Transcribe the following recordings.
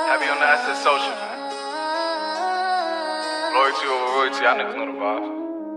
Heavy on the asset social, man. Loyalty over royalty, y'all niggas know the vibes.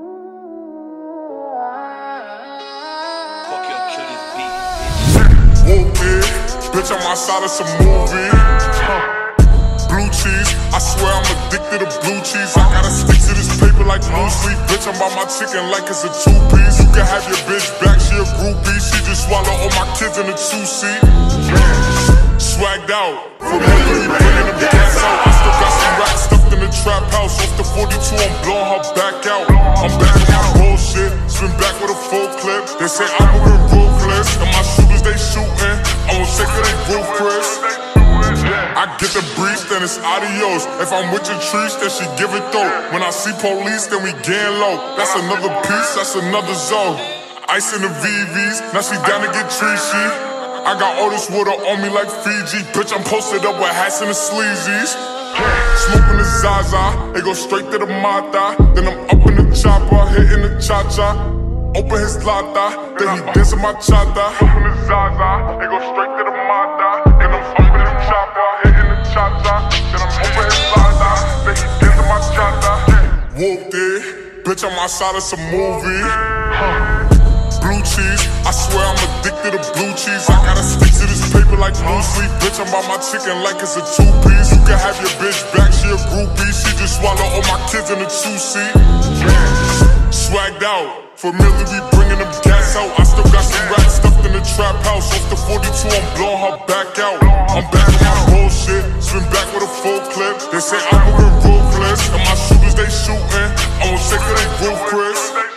Fuck your kill this beat. Whoop it, bitch, I'm outside of some movie. Blue cheese, I swear I'm addicted to blue cheese. I gotta stick to this paper like blue sleep. Bitch, I'm by my chicken like it's a two-piece. You can have your bitch back, she a groupie. She just swallow all my kids in a two-seat. Swagged out, familiar, bringing them gas out. I still got some racks stuffed in the trap house. Off the 42, I'm blowing her back out. I'm back with my bullshit, spin back with a full clip. They say I'm moving ruthless, and my shooters they shooting. I won't take it, they roof Chris. I get the breeze, then it's adios. If I'm with your trees, then she give it though. When I see police, then we getting low. That's another piece, that's another zone. Ice in the VVs, now she down to get treachy. I got all this water on me like Fiji. Bitch, I'm posted up with hats and the sleazies. Smoking the Zaza, it go straight to the Mata. Then I'm up in the chopper, hitting the cha-cha. Open his lata, then he dancing my chata. Smoking the Zaza, it go straight to the Mata. Then I'm up in the chopper, hitting the cha-cha. Then I'm open his lata, then he dancing my chata. Whooped it, bitch, I'm outside of some movie. Blue cheese, I swear I'm addicted to blue cheese. I gotta stick to this paper like blue sleep. Bitch, I'm by my chicken like it's a two-piece. You can have your bitch back, she a groupie. She just swallow all my kids in a two-seat. Swagged out, familiar, we bringing them gas out. I still got some racks stuffed in the trap house. Off the 42, I'm blowing her back out. I'm back with my bullshit, spin back with a full clip. They say I'm moving ruthless, and my shooters they shooting. I won't take it, they roof Chris.